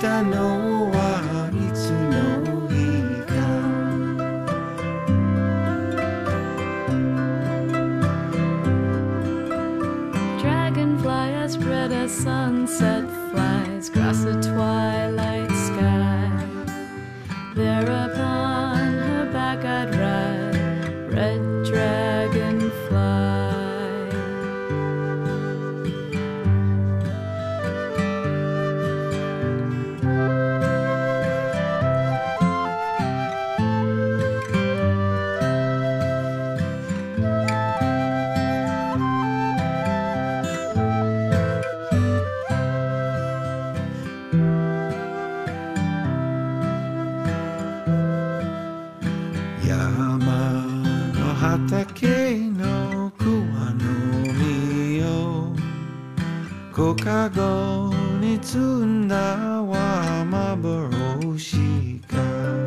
たのはいつの日か。 Dragonfly as red as sunset flies across the twilight sky. There upon her back I'd ride, red dragonfly. Yama no hatake no kuwa no mi o Kokago ni tsunda wa maboroshi ka.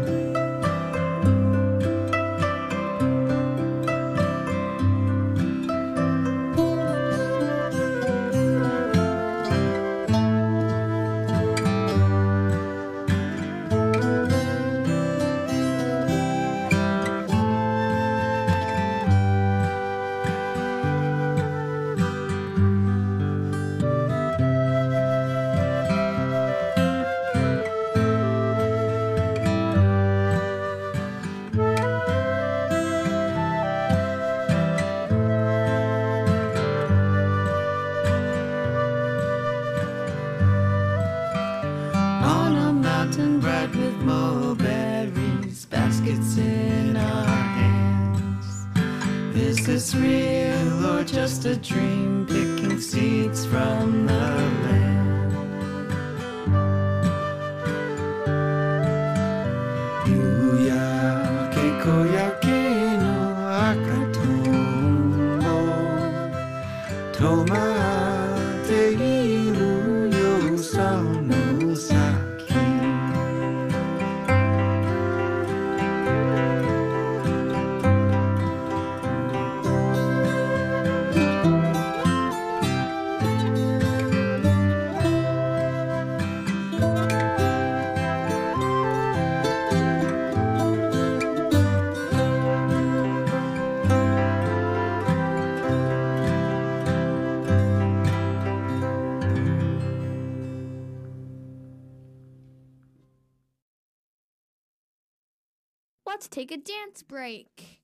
On a mountain bright with mulberries, baskets in our hands. Is this real or just a dream, picking seeds from the land? Yuyake koyake no akatombo tomate iru yo sono saki. Let's take a dance break.